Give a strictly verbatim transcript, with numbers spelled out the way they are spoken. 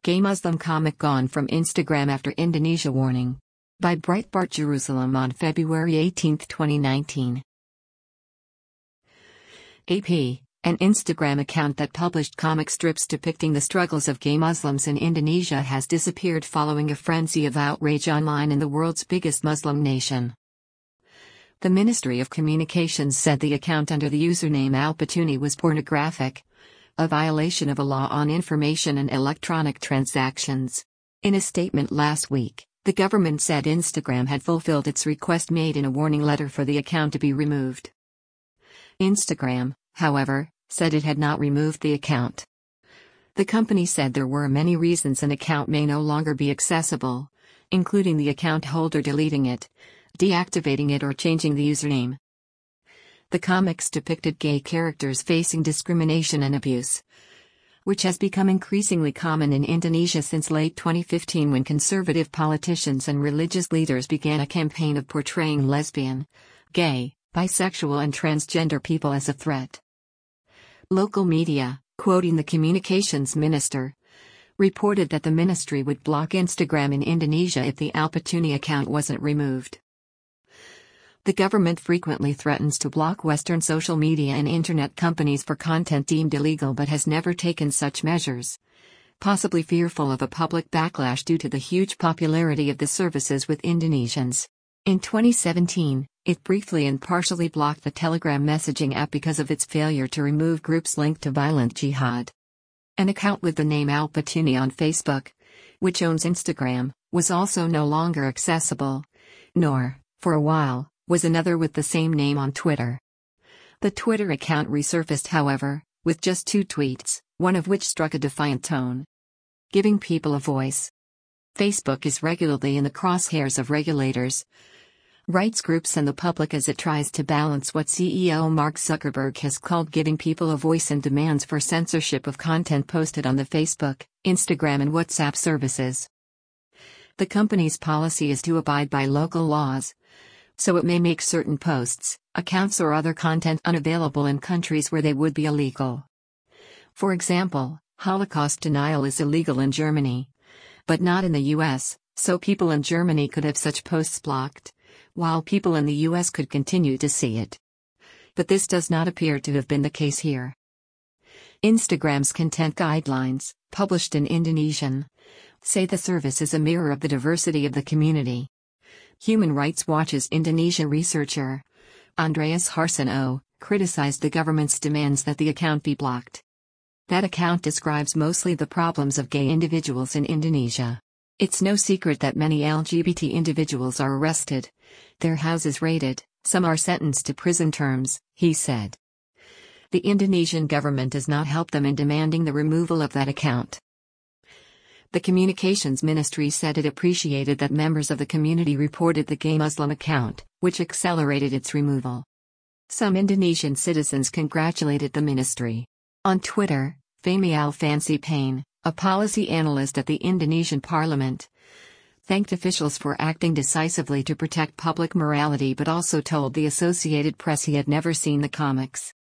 Gay Muslim comic gone from Instagram after Indonesia warning. By Breitbart Jerusalem on February eighteenth twenty nineteen. A P, an Instagram account that published comic strips depicting the struggles of gay Muslims in Indonesia has disappeared following a frenzy of outrage online in the world's biggest Muslim nation. The Ministry of Communications said the account under the username Alpatuni was pornographic, a violation of a law on information and electronic transactions. In a statement last week, the government said Instagram had fulfilled its request made in a warning letter for the account to be removed. Instagram, however, said it had not removed the account. The company said there were many reasons an account may no longer be accessible, including the account holder deleting it, deactivating it or changing the username. The comics depicted gay characters facing discrimination and abuse, which has become increasingly common in Indonesia since late twenty fifteen when conservative politicians and religious leaders began a campaign of portraying lesbian, gay, bisexual and transgender people as a threat. Local media, quoting the communications minister, reported that the ministry would block Instagram in Indonesia if the Alpatuni account wasn't removed. The government frequently threatens to block Western social media and internet companies for content deemed illegal but has never taken such measures, possibly fearful of a public backlash due to the huge popularity of the services with Indonesians. In twenty seventeen, it briefly and partially blocked the Telegram messaging app because of its failure to remove groups linked to violent jihad. An account with the name Alpatuni on Facebook, which owns Instagram, was also no longer accessible, nor, for a while, was another with the same name on Twitter. The Twitter account resurfaced, however, with just two tweets, one of which struck a defiant tone. Giving people a voice. Facebook is regularly in the crosshairs of regulators, rights groups and the public as it tries to balance what C E O Mark Zuckerberg has called giving people a voice and demands for censorship of content posted on the Facebook, Instagram and WhatsApp services. The company's policy is to abide by local laws, so it may make certain posts, accounts or other content unavailable in countries where they would be illegal. For example, Holocaust denial is illegal in Germany, but not in the U S, so people in Germany could have such posts blocked, while people in the U S could continue to see it. But this does not appear to have been the case here. Instagram's content guidelines, published in Indonesian, say the service is a mirror of the diversity of the community. Human Rights Watch's Indonesia researcher, Andreas Harsono, criticized the government's demands that the account be blocked. That account describes mostly the problems of gay individuals in Indonesia. It's no secret that many L G B T individuals are arrested, their houses raided, some are sentenced to prison terms, he said. The Indonesian government does not help them in demanding the removal of that account. The communications ministry said it appreciated that members of the community reported the gay Muslim account, which accelerated its removal. Some Indonesian citizens congratulated the ministry. On Twitter, Fahmi Al-Fansi Payne, a policy analyst at the Indonesian parliament, thanked officials for acting decisively to protect public morality but also told the Associated Press he had never seen the comics.